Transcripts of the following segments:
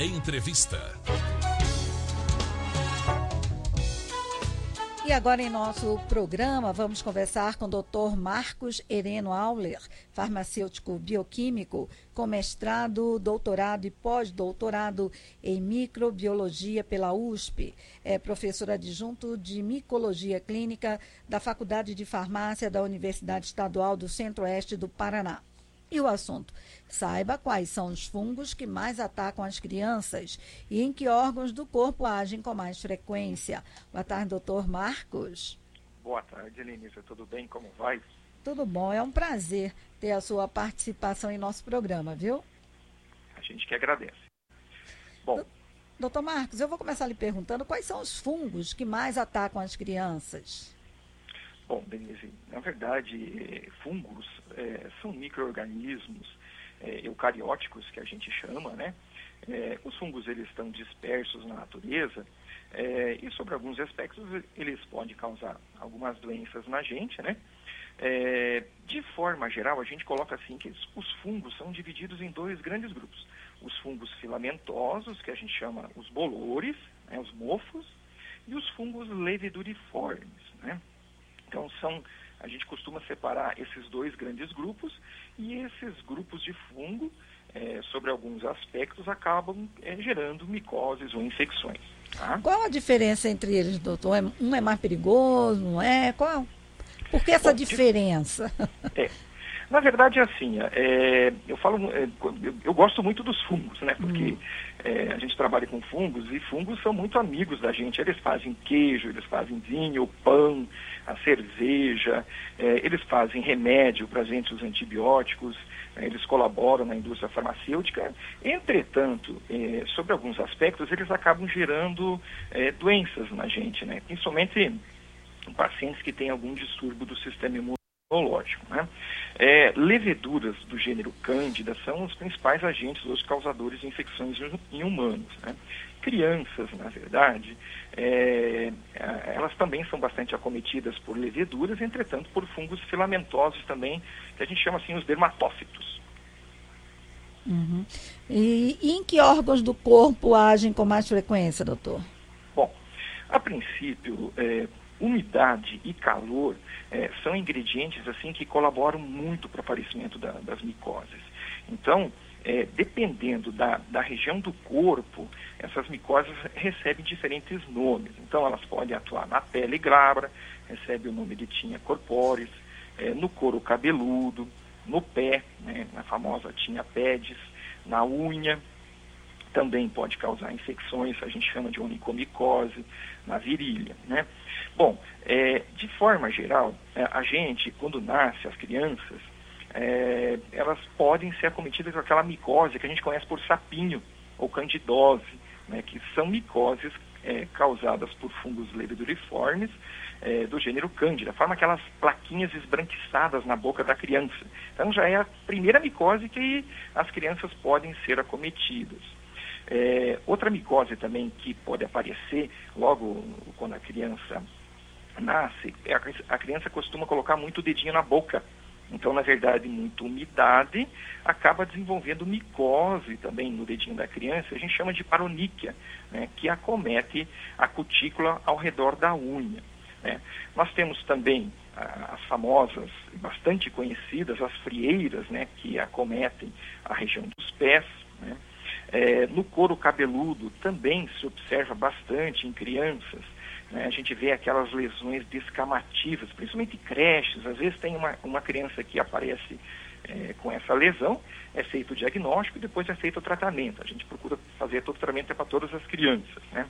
Entrevista. E agora em nosso programa vamos conversar com o Dr. Marcos Hereno Auler, farmacêutico bioquímico, com mestrado, doutorado e pós-doutorado em microbiologia pela USP. É professor adjunto de micologia clínica da Faculdade de Farmácia da Universidade Estadual do Centro-Oeste do Paraná. E o assunto: saiba quais são os fungos que mais atacam as crianças e em que órgãos do corpo agem com mais frequência. Boa tarde, doutor Marcos. Boa tarde, Lenisa. Tudo bem? Como vai? Tudo bom. É um prazer ter a sua participação em nosso programa, viu? A gente que agradece. Bom, doutor Marcos, eu vou começar lhe perguntando quais são os fungos que mais atacam as crianças. Bom, Denise, na verdade, fungos são micro-organismos eucarióticos, que a gente chama, né? Os fungos, eles estão dispersos na natureza e, sobre alguns aspectos, eles podem causar algumas doenças na gente, né? De forma geral, a gente coloca assim que os fungos são divididos em dois grandes grupos. Os fungos filamentosos, que a gente chama os bolores, né, os mofos, e os fungos leveduriformes, né? Então, a gente costuma separar esses dois grandes grupos e esses grupos de fungo, sobre alguns aspectos, acabam gerando micoses ou infecções. Tá? Qual a diferença entre eles, doutor? Um é mais perigoso, não é? Por que essa diferença? Na verdade, assim, eu gosto muito dos fungos, né? Porque a gente trabalha com fungos e fungos são muito amigos da gente. Eles fazem queijo, eles fazem vinho, pão, a cerveja, eles fazem remédio para os antibióticos, eles colaboram na indústria farmacêutica. Entretanto, sobre alguns aspectos, eles acabam gerando doenças na gente, né? Principalmente em pacientes que têm algum distúrbio do sistema imunológico, né? Leveduras do gênero Cândida são os principais agentes, os causadores de infecções em humanos, né? Crianças, na verdade, elas também são bastante acometidas por leveduras, entretanto por fungos filamentosos também, que a gente chama assim os dermatófitos. Uhum. E em que órgãos do corpo agem com mais frequência, doutor? Bom, a princípio, umidade e calor são ingredientes assim que colaboram muito para o aparecimento das micoses. Então, dependendo da região do corpo, essas micoses recebem diferentes nomes. Então, elas podem atuar na pele glabra, recebe o nome de tinea corporis, no couro cabeludo, no pé, né, na famosa tinea pedis, na unha. Também pode causar infecções, a gente chama de onicomicose, na virilha, né? Bom, de forma geral, a gente, quando nasce, as crianças, elas podem ser acometidas com aquela micose que a gente conhece por sapinho ou candidose, né, que são micoses causadas por fungos leveduriformes do gênero Cândida, forma aquelas plaquinhas esbranquiçadas na boca da criança. Então já é a primeira micose que as crianças podem ser acometidas. Outra micose também que pode aparecer logo quando a criança nasce, a criança costuma colocar muito o dedinho na boca. Então, na verdade, muita umidade acaba desenvolvendo micose também no dedinho da criança. A gente chama de paroníquia, né, que acomete a cutícula ao redor da unha, né. Nós temos também as famosas, bastante conhecidas, as frieiras, né, que acometem a região dos pés, né. No couro cabeludo também se observa bastante em crianças, né? A gente vê aquelas lesões descamativas, principalmente creches. Às vezes tem uma criança que aparece com essa lesão, é feito o diagnóstico e depois é feito o tratamento. A gente procura fazer todo o tratamento para todas as crianças, né?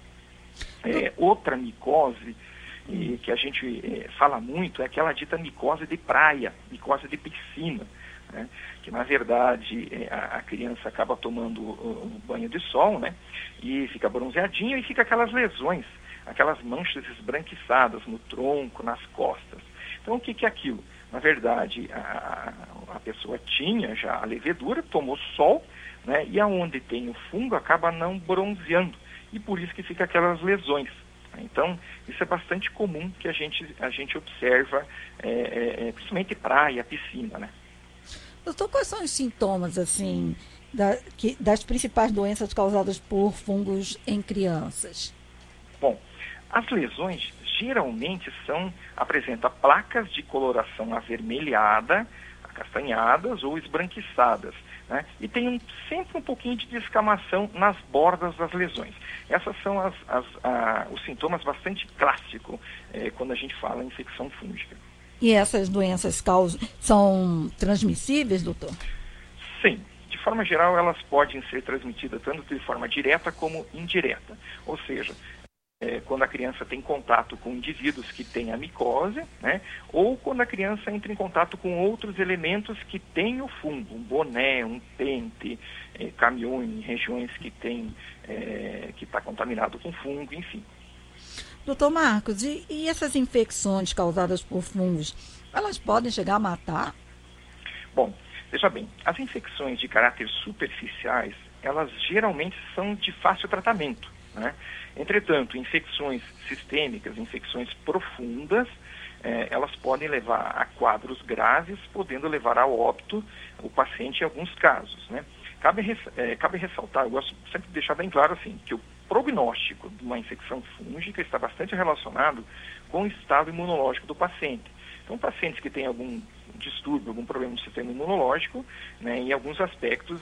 Outra micose que a gente fala muito é aquela dita micose de praia, micose de piscina, né? Que na verdade a criança acaba tomando um banho de sol, né? E fica bronzeadinho e fica aquelas lesões, aquelas manchas esbranquiçadas no tronco, nas costas. Então o que é aquilo? Na verdade a pessoa tinha já a levedura, tomou sol, né? E aonde tem o fungo acaba não bronzeando e por isso que fica aquelas lesões. Então, isso é bastante comum que a gente observa, principalmente praia, piscina, né? Doutor, quais são os sintomas, assim, das principais doenças causadas por fungos em crianças? Bom, as lesões geralmente apresentam placas de coloração avermelhada, acastanhadas ou esbranquiçadas, né? E tem sempre um pouquinho de descamação nas bordas das lesões. Essas são os sintomas bastante clássicos quando a gente fala em infecção fúngica. E essas doenças são transmissíveis, doutor? Sim. De forma geral, elas podem ser transmitidas tanto de forma direta como indireta. Ou seja, quando a criança tem contato com indivíduos que têm a micose, né, ou quando a criança entra em contato com outros elementos que têm o fungo, um boné, um pente, caminhão em regiões que está contaminado com fungo, enfim. Doutor Marcos, e essas infecções causadas por fungos, elas podem chegar a matar? Bom, veja bem, as infecções de caráter superficiais, elas geralmente são de fácil tratamento, né? Entretanto, infecções sistêmicas, infecções profundas, elas podem levar a quadros graves, podendo levar ao óbito o paciente em alguns casos, né? Cabe ressaltar, eu gosto sempre de deixar bem claro assim, que o prognóstico de uma infecção fúngica está bastante relacionado com o estado imunológico do paciente. Então, pacientes que têm algum distúrbio, algum problema no sistema imunológico, né, em alguns aspectos,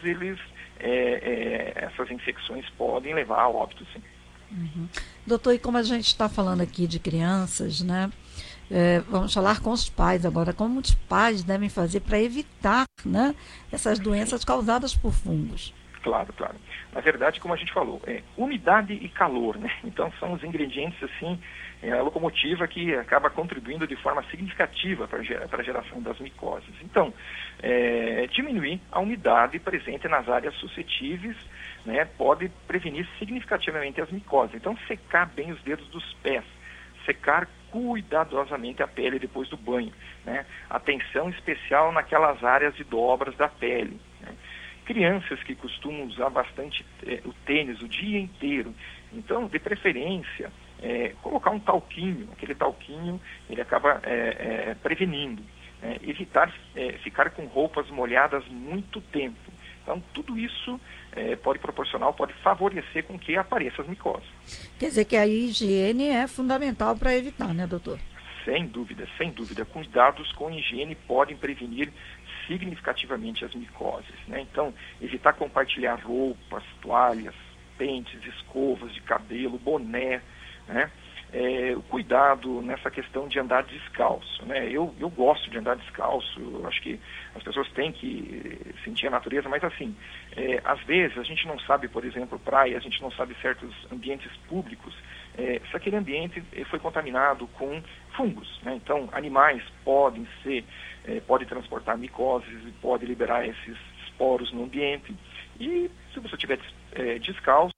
essas infecções podem levar a óbito, sim. Uhum. Doutor, e como a gente está falando aqui de crianças, né? Vamos falar com os pais agora, como os pais devem fazer para evitar, né, essas doenças causadas por fungos? Claro, claro. Na verdade, como a gente falou, umidade e calor, né? Então são os ingredientes, assim, a locomotiva que acaba contribuindo de forma significativa para a geração das micoses. Então, diminuir a umidade presente nas áreas suscetíveis, né, pode prevenir significativamente as micoses. Então, secar bem os dedos dos pés, secar cuidadosamente a pele depois do banho, né? Atenção especial naquelas áreas de dobras da pele, né? Crianças que costumam usar bastante o tênis o dia inteiro, então, de preferência, colocar um talquinho, aquele talquinho, ele acaba prevenindo. Evitar ficar com roupas molhadas muito tempo. Então, tudo isso pode favorecer com que apareçam as micoses. Quer dizer que a higiene é fundamental para evitar, né, doutor? Sem dúvida, sem dúvida. Cuidados com higiene podem prevenir significativamente as micoses, né? Então, evitar compartilhar roupas, toalhas, pentes, escovas de cabelo, boné, né? O cuidado nessa questão de andar descalço, né? Eu gosto de andar descalço, eu acho que as pessoas têm que sentir a natureza, mas assim, às vezes a gente não sabe, por exemplo, praia, a gente não sabe certos ambientes públicos, se aquele ambiente foi contaminado com fungos, né? Então, animais podem transportar micoses e pode liberar esses esporos no ambiente, e se você estiver descalço,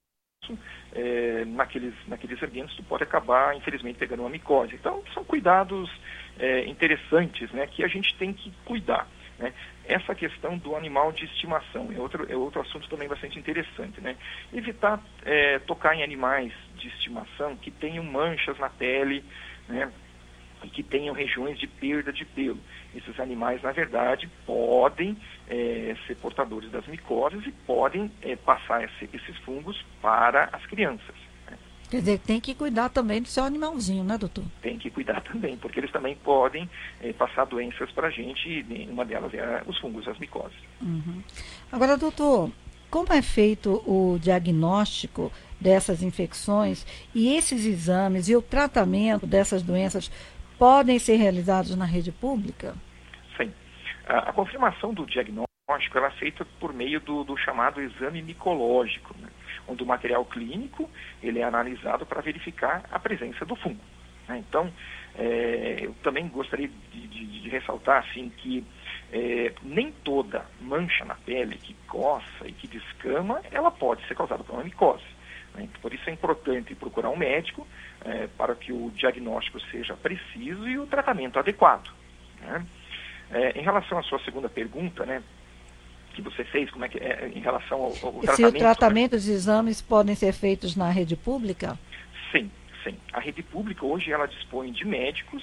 naqueles ambientes, tu pode acabar, infelizmente, pegando uma micose. Então, são cuidados interessantes, né, que a gente tem que cuidar, né? Essa questão do animal de estimação é outro assunto também bastante interessante, né? Evitar tocar em animais de estimação que tenham manchas na pele, né, e que tenham regiões de perda de pelo. Esses animais, na verdade, podem ser portadores das micoses e podem passar esses fungos para as crianças, né? Quer dizer, tem que cuidar também do seu animalzinho, né, doutor? Tem que cuidar também, porque eles também podem passar doenças para a gente, e uma delas é os fungos, as micoses. Uhum. Agora, doutor, como é feito o diagnóstico dessas infecções e esses exames e o tratamento dessas doenças podem ser realizados na rede pública? Sim. A confirmação do diagnóstico ela é feita por meio do chamado exame micológico, né, onde o material clínico ele é analisado para verificar a presença do fungo, né? Então, eu também gostaria de ressaltar assim, que nem toda mancha na pele que coça e que descama, ela pode ser causada por uma micose, né? Por isso é importante procurar um médico para que o diagnóstico seja preciso e o tratamento adequado, né? Em relação à sua segunda pergunta, né, que você fez, como é que em relação ao tratamento... Se o tratamento, os exames podem ser feitos na rede pública? Sim, sim. A rede pública hoje ela dispõe de médicos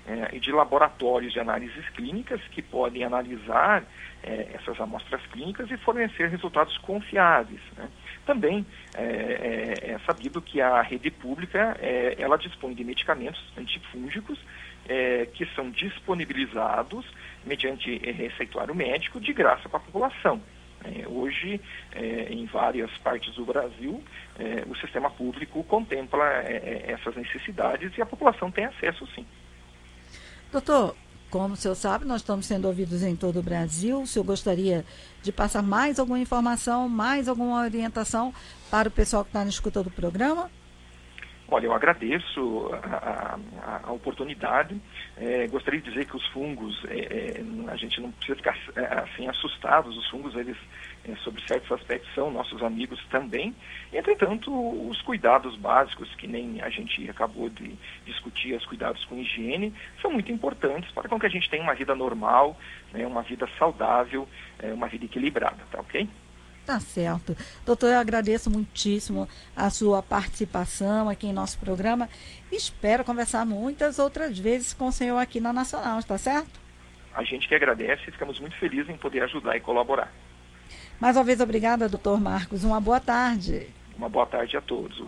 e de laboratórios de análises clínicas que podem analisar essas amostras clínicas e fornecer resultados confiáveis, né? Também é sabido que a rede pública ela dispõe de medicamentos antifúngicos que são disponibilizados mediante receituário médico de graça para a população. Hoje, em várias partes do Brasil, o sistema público contempla essas necessidades e a população tem acesso, sim. Doutor, como o senhor sabe, nós estamos sendo ouvidos em todo o Brasil. O senhor gostaria de passar mais alguma informação, mais alguma orientação para o pessoal que está na escuta do programa? Olha, eu agradeço a oportunidade. Gostaria de dizer que os fungos, a gente não precisa ficar assim assustados. Os fungos, eles, sobre certos aspectos, são nossos amigos também. Entretanto, os cuidados básicos, que nem a gente acabou de discutir, os cuidados com higiene, são muito importantes para que a gente tenha uma vida normal, né, uma vida saudável, uma vida equilibrada, tá ok? Tá certo. Doutor, eu agradeço muitíssimo a sua participação aqui em nosso programa. Espero conversar muitas outras vezes com o senhor aqui na Nacional, está certo? A gente que agradece e ficamos muito felizes em poder ajudar e colaborar. Mais uma vez, obrigada, doutor Marcos. Uma boa tarde. Uma boa tarde a todos.